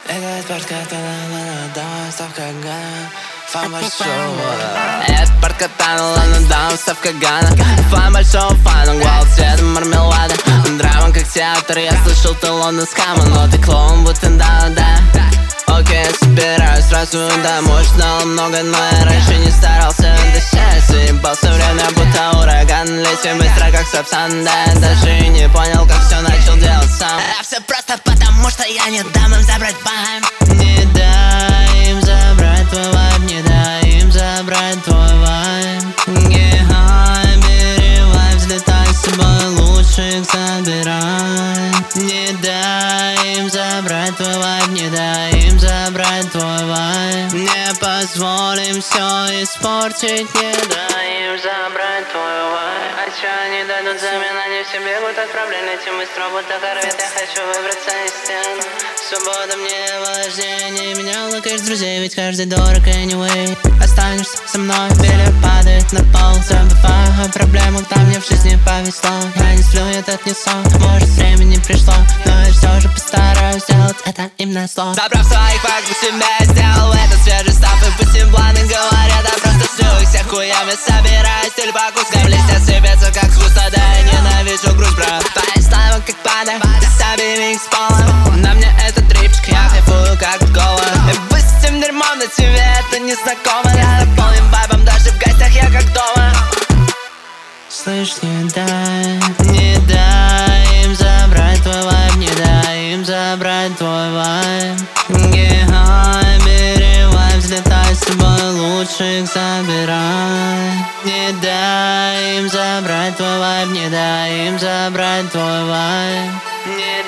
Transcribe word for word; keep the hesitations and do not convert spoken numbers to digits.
Этот парк, который дам, ставка гана, фан большого. Этот парк, который дам, ставка гана, фан большого фана, голос цвета мармелада. Драма как театр, я слышал, ты Лондон с Кама, но ты клоун, будто да, да. Окей, я собираюсь сразу домой, ждал много, но я раньше не старался дышать. Заебался время, будто ураган, летим быстро, как Сапсан, да. Даже и не понял, как все начал делать сам. А все просто потому, что я не дам им забрать вайб. Не дай им забрать твой вайб, не дай им забрать твой вайб. Гехай, бери вайб, взлетай с собой лучших забирай. Не дай им забрать твой вайб, не дай им забрать твой вайб. Не позволим все испортить, не дай им забрать твой вайб. А чё они дадут взамен, они все бегут от проблем, летим быстро, будто корвет, я хочу выбраться из стен. Свобода мне важнее, меня лукаешь друзей, ведь каждый дорог anyway. Останешься со мной, берег падает на пол, забываю о проблемах, там мне в жизни повезло. Я не сплю, этот не сон, может время не пришло, но я все же постараюсь сделать это им на зло. Забрав своих факт по себе, сделал это свежий став, и пусть им планы говорят, а просто слю их всех хуями собираю, стиль по кускам листья сыпется как с куста, да я ненавижу грусть, брат. Твои слава как пада, ты сами микс полом, на мне этот трипчик, я кайфую как кола. И пусть с этим дерьмом на тебе это не знакомо, я полным вайбом, даже в гостях я как дома. Слышь, не дай, не дай им забрать твой вайб, не дай им забрать твой вайб. Гехай, бери вайб, взлетай с собой лучших забирай. Не дай им забрать твой вайб, не дай им забрать твой вайб.